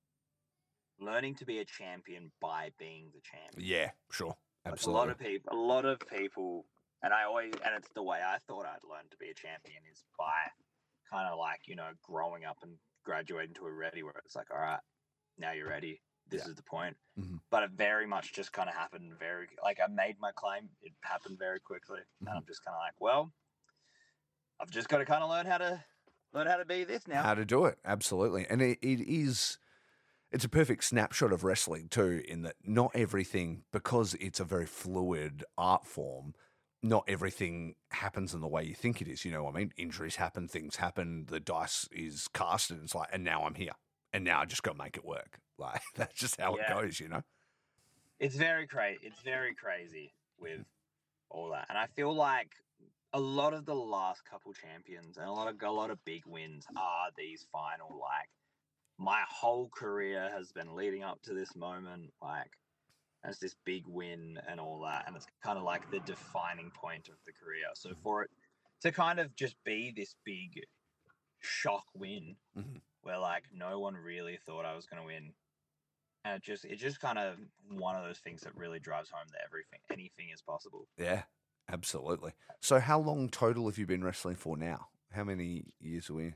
a champion by being the champion. Yeah, sure. Absolutely. Like a lot of people, and it's the way I thought I'd learn to be a champion is by kind of like, growing up and graduating to a ready where it's like, all right, now you're ready. This is the point. But it very much just kind of happened I made my claim. It happened very quickly. And I'm just kind of like, well, I've just got to kind of learn how to be this now. How to do it. Absolutely. And it's a perfect snapshot of wrestling too, in that not everything, because it's a very fluid art form, not everything happens in the way you think it is. You know what I mean? Injuries happen, things happen, the dice is cast, and it's like, and now I'm here. And now I just got to make it work. Like, that's just how it goes, It's very crazy with all that. And I feel like a lot of the last couple champions and a lot of big wins are these final, like, my whole career has been leading up to this moment, like, as this big win and all that. And it's kind of like the defining point of the career. So for it to kind of just be this big shock win where, like, no one really thought I was going to win. And it just kind of one of those things that really drives home that anything is possible. Yeah, absolutely. So how long total have you been wrestling for now? How many years are we in?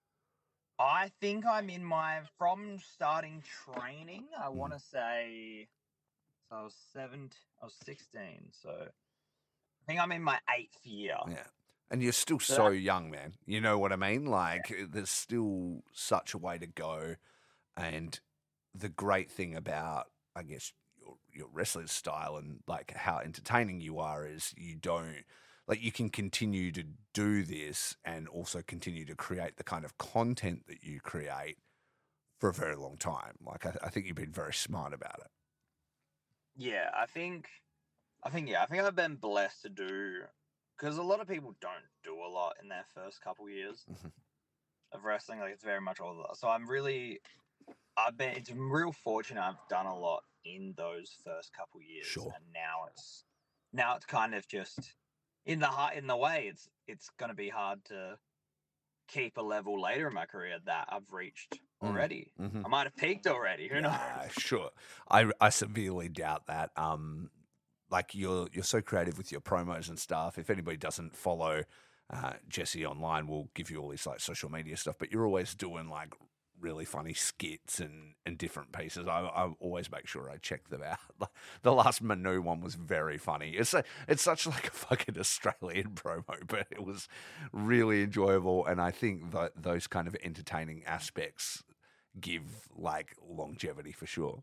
I think I'm from starting training, I want to say, so I was 16, so I think I'm in my 8th year. Yeah. And you're still so young, man. You know what I mean? Like, there's still such a way to go. And the great thing about, I guess, your wrestling style and, like, how entertaining you are is you can continue to do this and also continue to create the kind of content that you create for a very long time. Like, I think you've been very smart about it. Yeah, I think I've been blessed to do, because a lot of people don't do a lot in their first couple years of wrestling. Like, it's very much all that. So it's real fortunate I've done a lot in those first couple years. Sure. And now it's kind of just in the way it's going to be hard to keep a level later in my career that I've reached already. I might have peaked already. Who knows? Sure. I severely doubt that. Like, you're so creative with your promos and stuff. If anybody doesn't follow Jesse online, we'll give you all this, like, social media stuff, but you're always doing, like, really funny skits and different pieces. I always make sure I check them out. Like, the last Manu one was very funny. It's such like a fucking Australian promo, but it was really enjoyable. And I think that those kind of entertaining aspects give, like, longevity for sure.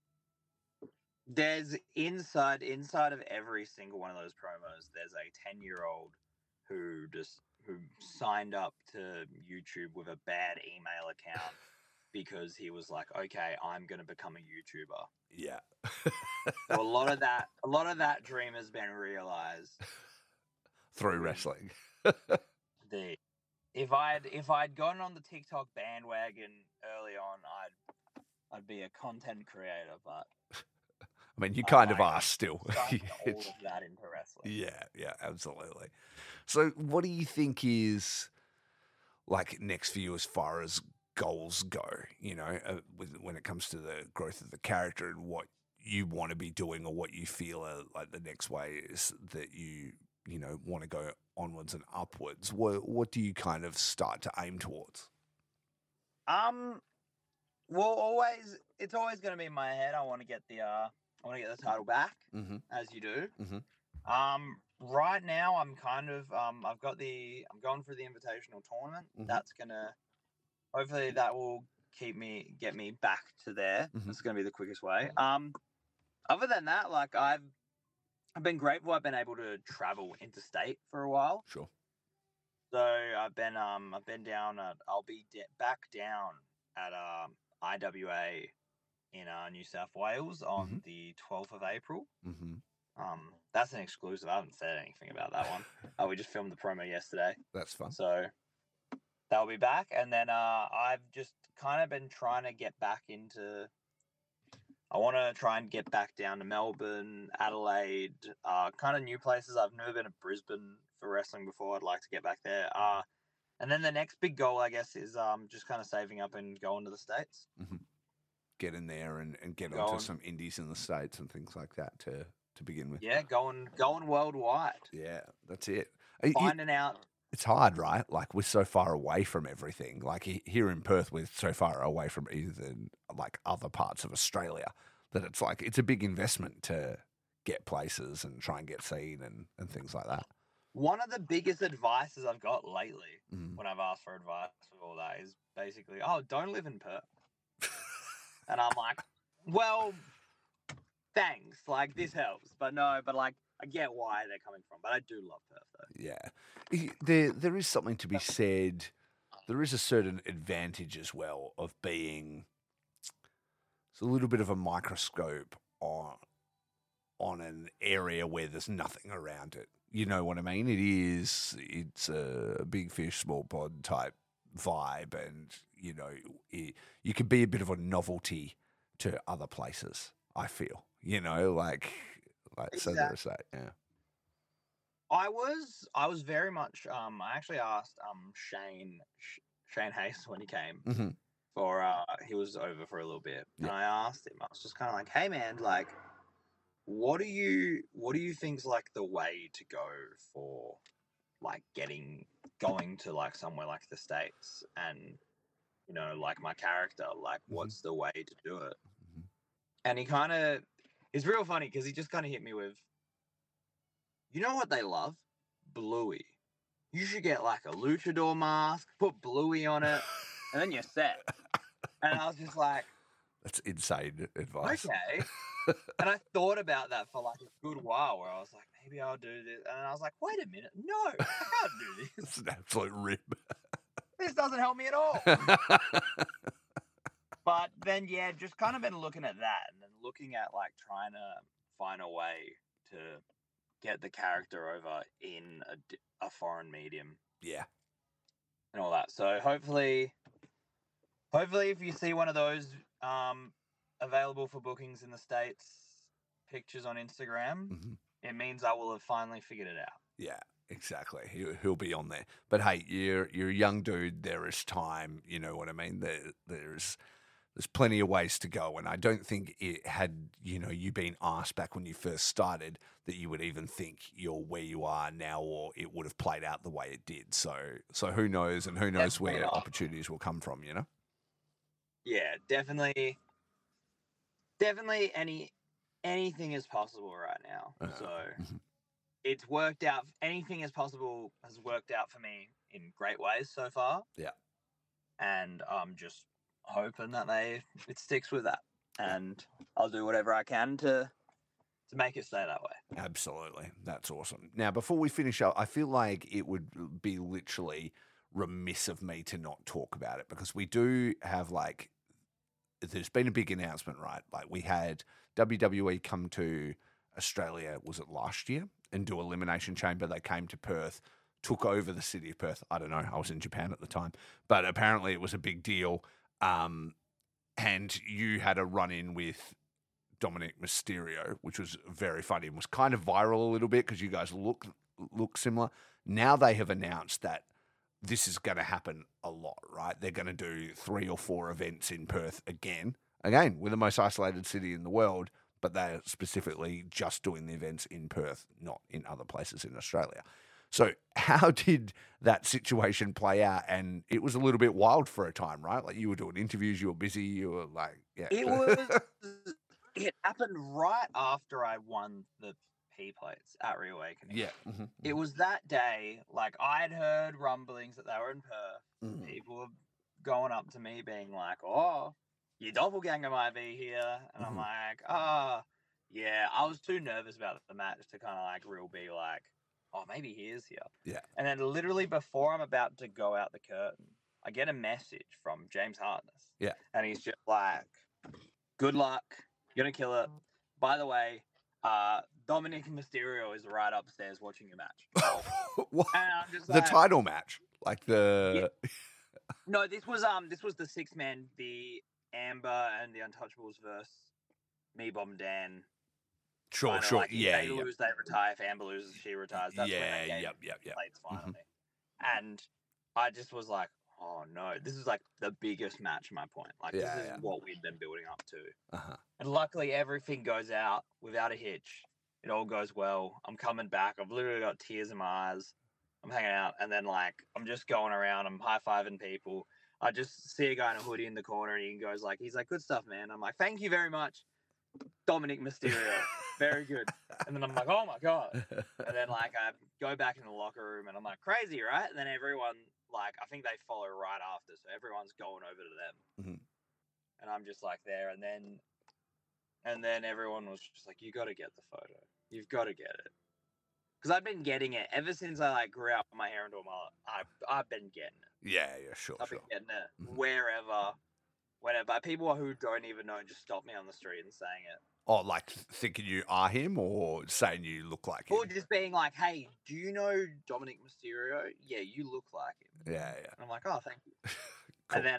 There's inside of every single one of those promos, there's a 10-year-old who signed up to YouTube with a bad email account because he was like, okay, I'm going to become a YouTuber. Yeah. So a lot of that dream has been realized through wrestling. If I'd gotten on the TikTok bandwagon early on, I'd be a content creator, but I mean, you kind of are still. All of that into wrestling. Yeah, absolutely. So what do you think is, like, next for you as far as goals go, when it comes to the growth of the character and what you want to be doing or what you feel like the next way is that you want to go onwards and upwards? What do you kind of start to aim towards? Well, it's always going to be in my head. I want to get the title back, as you do. Right now, I'm kind of I'm going for the invitational tournament. That's hopefully that will get me back to there. That's gonna be the quickest way. Other than that, like, I've been grateful I've been able to travel interstate for a while. Sure. So I've been down at back down at IWA in New South Wales on the 12th of April. That's an exclusive. I haven't said anything about that one. We just filmed the promo yesterday. That's fun. So they'll be back. And then I've just kind of been trying to get back into. I want to try and get back down to Melbourne, Adelaide, kind of new places. I've never been to Brisbane for wrestling before. I'd like to get back there. And then the next big goal, I guess, is just kind of saving up and going to the States. Mm-hmm. Get in there and get onto some indies in the States and things like that to begin with. Yeah, going worldwide. Yeah, that's it. Finding out. It's hard, right? Like, we're so far away from everything. Like, here in Perth, we're so far away from even, like, other parts of Australia that it's like, it's a big investment to get places and try and get seen and things like that. One of the biggest advices I've got lately when I've asked for advice with all that is basically, don't live in Perth. And I'm like, well, thanks. Like, this helps. But no, like, I get why they're coming from. But I do love Perth, though. Yeah. There is something to be said. There is a certain advantage as well of being it's a little bit of a microscope on an area where there's nothing around it. You know what I mean? It's a big fish, small pond type vibe, and you can be a bit of a novelty to other places. I feel, like Exactly. so to say, yeah. I was very much. I actually asked Shane Hayes when he came for. He was over for a little bit, and I asked him. I was just kind of like, "Hey, man, like, what do you think's like the way to go for like going to like somewhere like the States and like my character, like what's the way to do it?" And he kind of it's real funny because he just kind of hit me with, you know what they love? Bluey. You should get like a luchador mask, put Bluey on it, and then you're set. And I was just like, that's insane advice. Okay. And I thought about that for like a good while where I was like, maybe I'll do this. And I was like, wait a minute. No, I can't do this. It's an absolute rib. This doesn't help me at all. But then, yeah, just kind of been looking at that and then looking at like trying to find a way to get the character over in a foreign medium. Yeah. And all that. So hopefully if you see one of those available for bookings in the States, pictures on Instagram, it means I will have finally figured it out. Yeah, exactly. He'll be on there. But hey, you're a young dude. There is time. You know what I mean? There's plenty of ways to go, and I don't think it had you been asked back when you first started that you would even think you're where you are now, or it would have played out the way it did. So who knows, and who knows Definitely where not. opportunities will come from. Yeah, definitely anything is possible right now. So it's worked out. Anything is possible has worked out for me in great ways so far. Yeah. And I'm just hoping that it sticks with that, and I'll do whatever I can to make it stay that way. Absolutely. That's awesome. Now, before we finish up, I feel like it would be literally remiss of me to not talk about it, because we do have there's been a big announcement, right? Like, we had WWE come to Australia, was it last year, and do Elimination Chamber. They came to Perth, took over the city of Perth. I don't know. I was in Japan at the time, but apparently it was a big deal. And you had a run-in with Dominic Mysterio, which was very funny and was kind of viral a little bit because you guys look similar. Now they have announced that this is going to happen a lot, right? They're going to do 3 or 4 events in Perth again. Again, we're the most isolated city in the world, but they're specifically just doing the events in Perth, not in other places in Australia. So how did that situation play out? And it was a little bit wild for a time, right? Like, you were doing interviews, you were busy, you were like, yeah. It happened right after I won the P-plates at Reawakening. Yeah. It was that day, like, I had heard rumblings that they were in Perth. People were going up to me being like, oh, your doppelganger might be here. And I'm like, yeah. I was too nervous about the match to kind of be like, oh, maybe he is here. Yeah. And then literally before I'm about to go out the curtain, I get a message from James Hartness. Yeah. And he's just like, good luck. You're going to kill it. By the way, Dominic Mysterio is right upstairs watching your match. What? And I'm just The like, title match? Like the... No, this was the 6-man, the Amber and the Untouchables versus me, Bob, and Dan. Sure, Kinda sure. like, if Yeah, they yeah. lose, they retire. If Amber loses, she retires. That's when Yeah, they gave yep. plates finally. And I just was like, oh no, this is like the biggest match. My point, like Yeah, this is yeah. what we've been building up to. Uh-huh. And luckily, everything goes out without a hitch. It all goes well. I'm coming back. I've literally got tears in my eyes. I'm hanging out, and then like I'm just going around. I'm high-fiving people. I just see a guy in a hoodie in the corner, and he goes like, he's like, "Good stuff, man." I'm like, "Thank you very much, Dominic Mysterio. Very good." And then I'm like, "Oh my god!" And then like I go back in the locker room, and I'm like, "Crazy, right?" And then everyone like I think they follow right after, so everyone's going over to them, and I'm just like there, and then everyone was just like, "You got to get the photo. You've got to get it." Because I've been getting it ever since I like grew out my hair into a mullet. I've been getting it. Yeah, sure, I've sure. been getting it wherever, whenever. People who don't even know just stop me on the street and saying it. Oh, like thinking you are him or saying you look like him? Or just being like, "Hey, do you know Dominic Mysterio? Yeah, you look like him." Yeah. And I'm like, "Oh, thank you." Cool. And then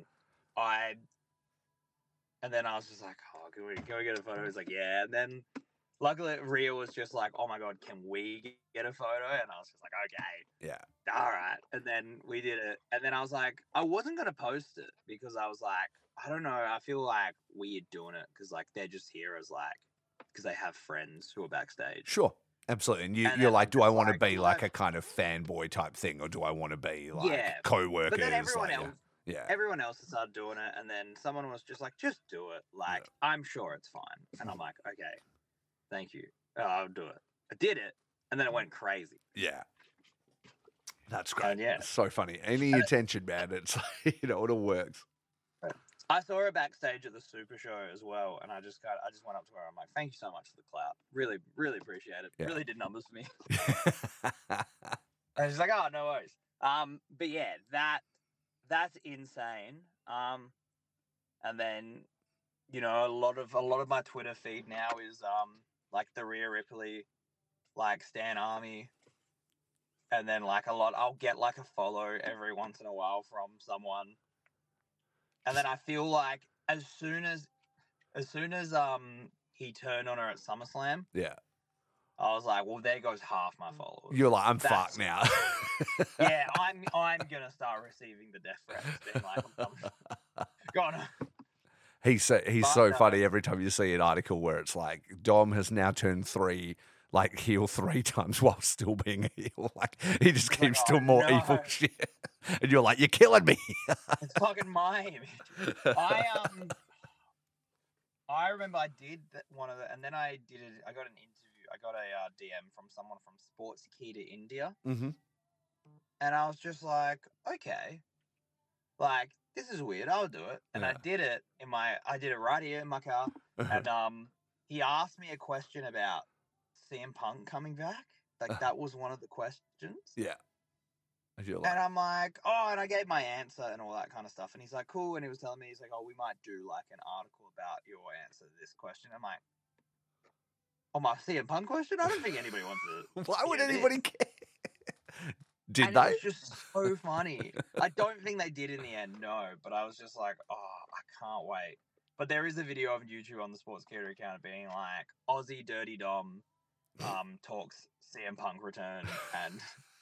I was just like, "Oh, can we get a photo?" He's like, "Yeah." And then luckily Rhea was just like, "Oh my god, can we get a photo?" And I was just like, "Okay, Yeah. all right." And then we did it. And then I was like, I wasn't gonna post it because I was like, I don't know, I feel like weird doing it because like they're just here as like because they have friends who are backstage. Sure. Absolutely. And you're then like, I'm do I just want to like, be like "Look." a kind of fanboy type thing, or do I want to be like Yeah, co-workers? But then everyone like, else, yeah. everyone else started doing it, and then someone was just like, "Just do it. Like, I'm sure it's fine." And I'm like, "Okay, thank you. I'll do it." I did it, and then it went crazy. Yeah. That's great. And yeah. It's so funny. Any attention, man. It's like, it all works. I saw her backstage at the Super Show as well, and I just went up to her. I'm like, "Thank you so much for the clout. Really, really appreciate it. Yeah. Really did numbers for me." And she's like, "Oh, no worries." But yeah, that's insane. And then a lot of my Twitter feed now is like the Rhea Ripley, like Stan Army, and then like I'll get like a follow every once in a while from someone. And then I feel like as soon as he turned on her at SummerSlam, Yeah. I was like, well, there goes half my followers. You're like, I'm fucked now. Yeah, I'm gonna start receiving the death threats, being like, go on. He's so funny every time you see an article where it's like Dom has now turned heel 3 times while still being a heel. Like he just keeps doing more evil shit. And you're like, you're killing me. It's fucking my image. I remember I did one of the, and then I did it. I got an interview. I got a DM from someone from Sports Key to India. Mm-hmm. And I was just like, okay, like this is weird. I'll do it. And I did it I did it right here in my car. And he asked me a question about CM Punk coming back. Like that was one of the questions. Yeah. And I'm like, oh, and I gave my answer and all that kind of stuff. And he's like, cool. And he was telling me, he's like, oh, we might do like an article about your answer to this question. I'm like, oh, my CM Punk question? I don't think anybody wants to. Why would anybody care? Did and they? It was just so funny. I don't think they did in the end, no. But I was just like, oh, I can't wait. But there is a video on YouTube on the Sports Cater account being like, Aussie Dirty Dom talks CM Punk return and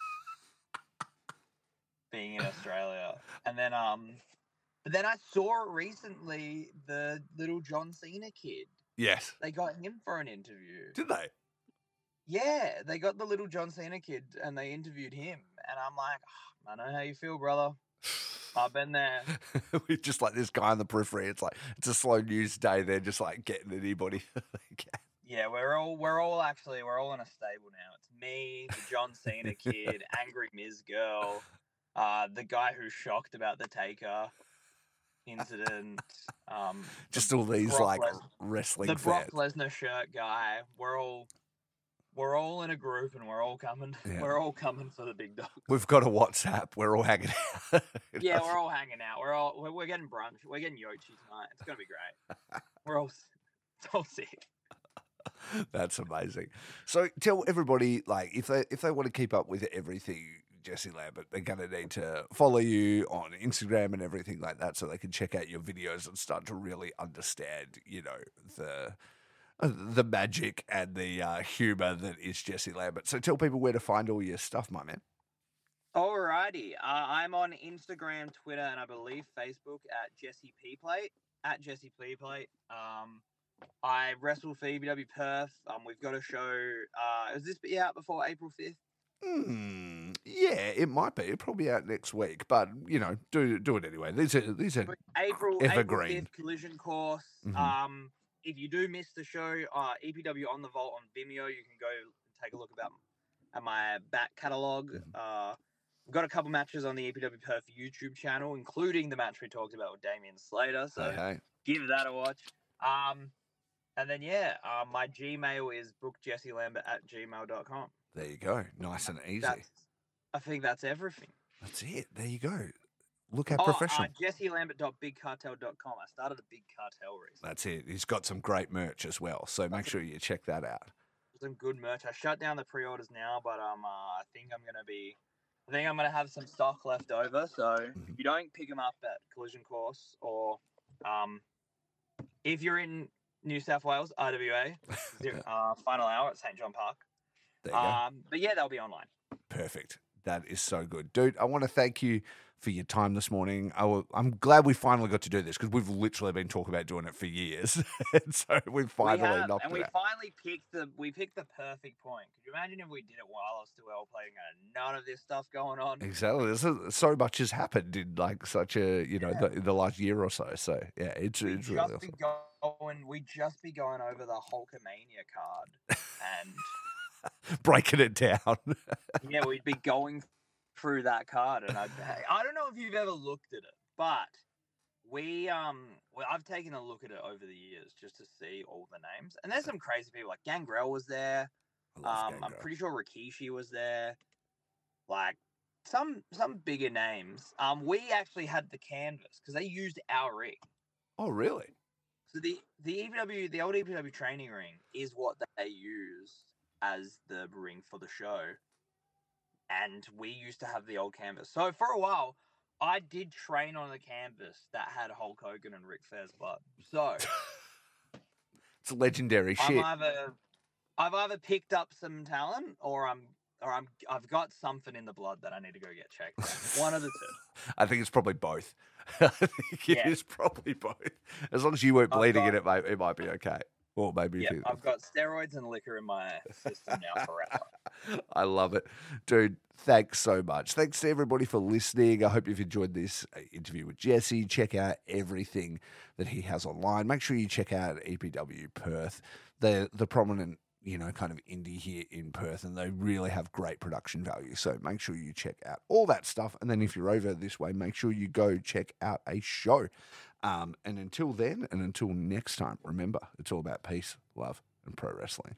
being in Australia. And then but then I saw recently the little John Cena kid. Yes. They got him for an interview. Did they? Yeah, they got the little John Cena kid and they interviewed him. And I'm like, oh, I know how you feel, brother. I've been there. We're just like this guy on the periphery. It's like it's a slow news day. They're just like getting anybody. Yeah, we're all in a stable now. It's me, the John Cena kid, Angry Miz girl, the guy who's shocked about the Taker incident. Just all these wrestling the fans. Brock Lesnar shirt guy. We're all in a group and we're all coming. Yeah. We're all coming for the big dog. We've got a WhatsApp. We're all hanging out. Yeah, we're all hanging out. We're getting brunch. We're getting Yochi tonight. It's gonna be great. It's all sick. That's amazing. So tell everybody, like, if they want to keep up with everything Jesse Lambert, they're going to need to follow you on Instagram and everything like that so they can check out your videos and start to really understand, the magic and the humour that is Jesse Lambert. So tell people where to find all your stuff, my man. Alrighty. I'm on Instagram, Twitter, and I believe Facebook at Jesse P Plate. At Jesse P Plate. I wrestle for EBW Perth. We've got a show. Is this be out before April 5th? Yeah, it might be. It'll probably be out next week, but do it anyway. These are April evergreen. 5th collision course. If you do miss the show, EPW on the Vault on Vimeo, you can go take a look at my back catalogue. We've got a couple matches on the EPW Perth YouTube channel, including the match we talked about with Damian Slater. So give that a watch. And then, my Gmail is bookjesselambert@gmail.com. There you go. Nice and easy. I think that's everything. That's it. There you go. Look how professional. JesseLambert.bigcartel.com. I started a Big Cartel recently. That's it. He's got some great merch as well. So make sure you check that out. Some good merch. I shut down the pre-orders now, but I think I'm gonna have some stock left over. So if you don't pick them up at Collision Course, or if you're in New South Wales, RWA, final hour at St. John Park. There you go. But yeah, they'll be online. Perfect. That is so good. Dude, I want to thank you for your time this morning. I'm glad we finally got to do this because we've literally been talking about doing it for years. And so we finally knocked it out. And we finally picked the perfect point. Could you imagine if we did it while I was still playing and none of this stuff going on? Exactly. So much has happened in like such a, the last year or so. So yeah, it's really awesome. We'd just be going over the Hulkamania card and breaking it down. Yeah, we'd be going through that card, and I don't know if you've ever looked at it, but I've taken a look at it over the years just to see all the names, and there's some crazy people. Like Gangrel was there. I'm pretty sure Rikishi was there. Like some bigger names. We actually had the canvas because they used our ring. Oh, really? So the old EPW training ring is what they used as the ring for the show. And we used to have the old canvas. So for a while, I did train on a canvas that had Hulk Hogan and Ric Flair's blood. So it's legendary shit. I've either picked up some talent or I've got something in the blood that I need to go get checked out. One of the two. I think it's probably both. I think it is probably both. As long as you weren't bleeding in it, mate, it might be okay. Or maybe I've got steroids and liquor in my system now forever. I love it. Dude, thanks so much. Thanks to everybody for listening. I hope you've enjoyed this interview with Jesse. Check out everything that he has online. Make sure you check out EPW Perth. They're the prominent, kind of indie here in Perth, and they really have great production value. So make sure you check out all that stuff. And then if you're over this way, make sure you go check out a show. And until then, and until next time, remember, it's all about peace, love, and pro wrestling.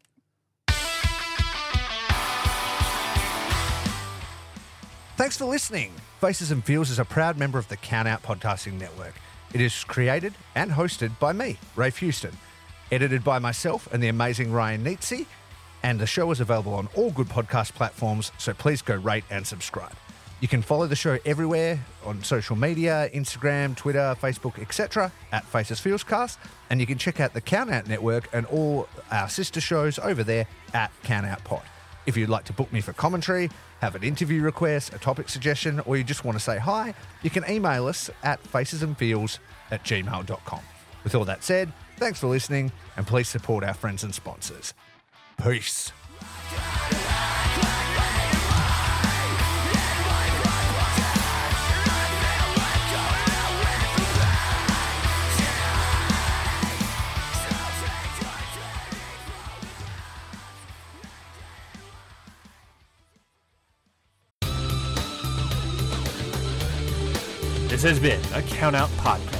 Thanks for listening. Faces and Feels is a proud member of the Count Out Podcasting Network. It is created and hosted by me, Rafe Houston, edited by myself and the amazing Ryan Nietzsche, and the show is available on all good podcast platforms, so please go rate and subscribe. You can follow the show everywhere on social media, Instagram, Twitter, Facebook, etc. at Faces Feels Cast, and you can check out the Count Out Network and all our sister shows over there at Count Out Pod. If you'd like to book me for commentary, have an interview request, a topic suggestion, or you just want to say hi, you can email us at facesandfeels@gmail.com. With all that said, thanks for listening, and please support our friends and sponsors. Peace. This has been a Count Out Podcast.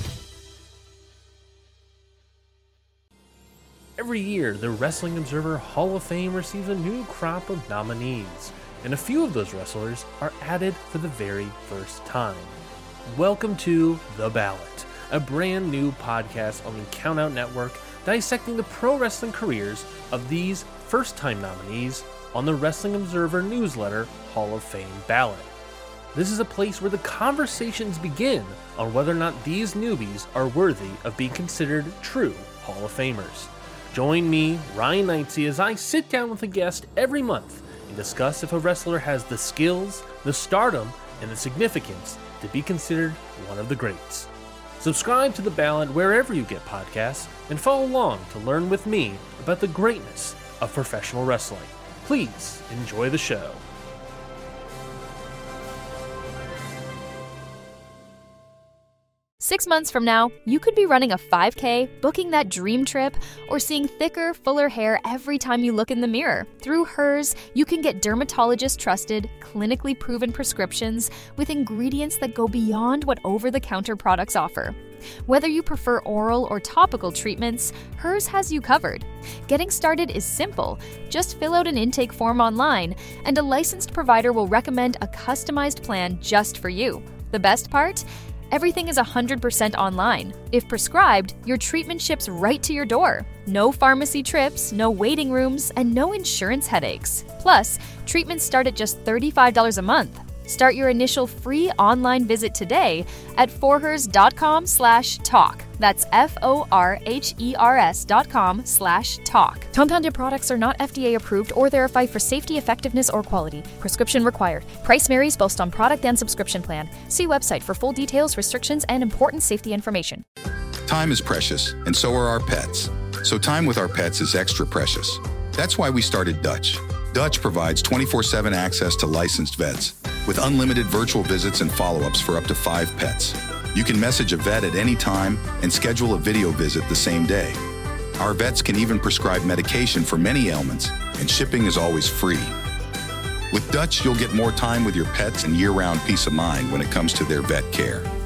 Every year, the Wrestling Observer Hall of Fame receives a new crop of nominees, and a few of those wrestlers are added for the very first time. Welcome to The Ballot, a brand new podcast on the Count Out Network dissecting the pro wrestling careers of these first-time nominees on the Wrestling Observer newsletter Hall of Fame ballot. This is a place where the conversations begin on whether or not these newbies are worthy of being considered true Hall of Famers. Join me, Ryan Knightsey, as I sit down with a guest every month and discuss if a wrestler has the skills, the stardom, and the significance to be considered one of the greats. Subscribe to The Ballot wherever you get podcasts and follow along to learn with me about the greatness of professional wrestling. Please enjoy the show. 6 months from now, you could be running a 5K, booking that dream trip, or seeing thicker, fuller hair every time you look in the mirror. Through Hers, you can get dermatologist-trusted, clinically proven prescriptions with ingredients that go beyond what over-the-counter products offer. Whether you prefer oral or topical treatments, Hers has you covered. Getting started is simple. Just fill out an intake form online, and a licensed provider will recommend a customized plan just for you. The best part? Everything is 100% online. If prescribed, your treatment ships right to your door. No pharmacy trips, no waiting rooms, and no insurance headaches. Plus, treatments start at just $35 a month. Start your initial free online visit today at forhers.com/talk. That's forhers.com/talk. Compounded products are not FDA approved or verified for safety, effectiveness, or quality. Prescription required. Price varies based on product and subscription plan. See website for full details, restrictions, and important safety information. Time is precious, and so are our pets. So time with our pets is extra precious. That's why we started Dutch. Dutch provides 24/7 access to licensed vets with unlimited virtual visits and follow-ups for up to 5 pets. You can message a vet at any time and schedule a video visit the same day. Our vets can even prescribe medication for many ailments, and shipping is always free. With Dutch, you'll get more time with your pets and year-round peace of mind when it comes to their vet care.